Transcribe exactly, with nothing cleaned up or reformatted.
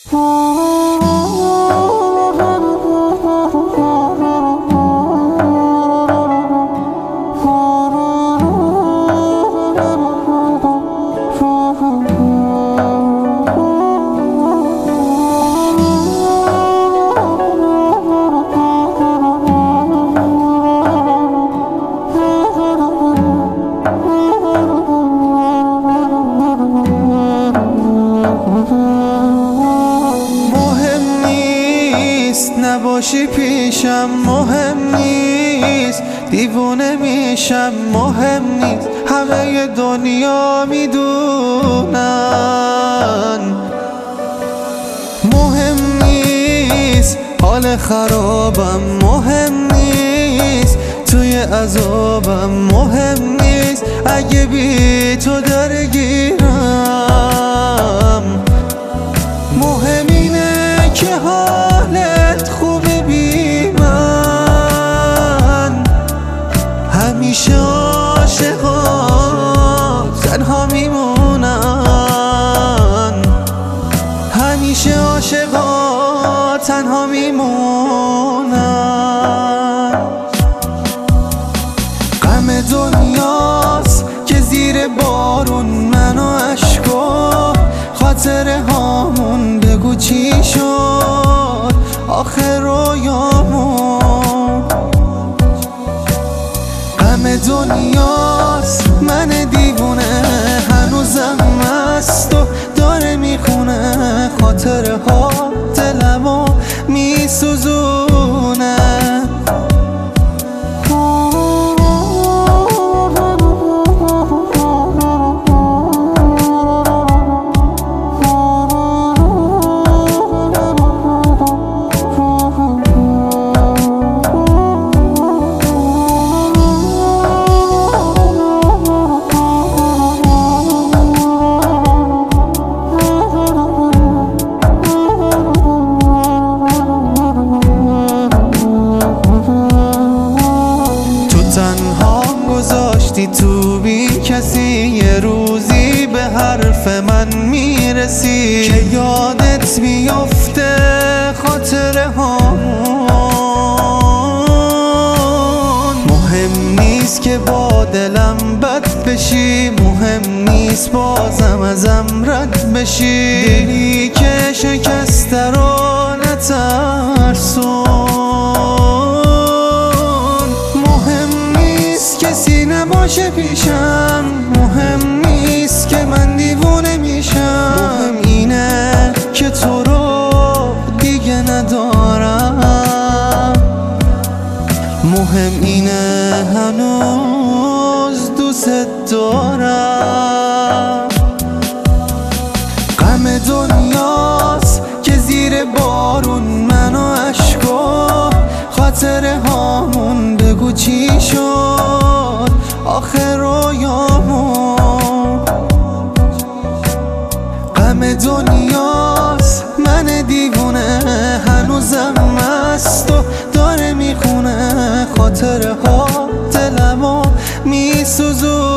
نباشی پیشم مهم نیست، دیوونه میشم مهم نیست، همه دنیا میدونن مهم نیست، حال خرابم مهم نیست، توی عذابم مهم نیست، اگه بی تو درگیرم مهم اینه که حالت خوبه بی من، همیشه عاشقا تنها میمونن، همیشه عاشقا تنها میمونن. غم دنیاست که زیر بارون من و اشکا خاطره هامون بگو چی شد آخر رویامون. غم دنیاست من دیوونه هنوزم مست و داره میخونه، خاطره ها دلمو میسوزونه. گذاشتی تو بی کسی، یه روزی به حرف من میرسی که یادت بیفته خاطره هامون. مهم نیست که با دلم بد بشی، مهم نیست بازم ازم رد بشی، دلی که شکسته رو نترسون. کسی نباشه پیشم، مهم نیست که من دیوونه میشم، مهم اینه که تو رو دیگه ندارم، مهم اینه هنوز دوست دارم. غم دنیاست که زیر بارون من و اشکا خاطره هامون بگو چی شد آخر رویامون. غم دنیاست من دیوونه هنوزم مست و داره میخونه، خاطره ها دلمو میسوزونه.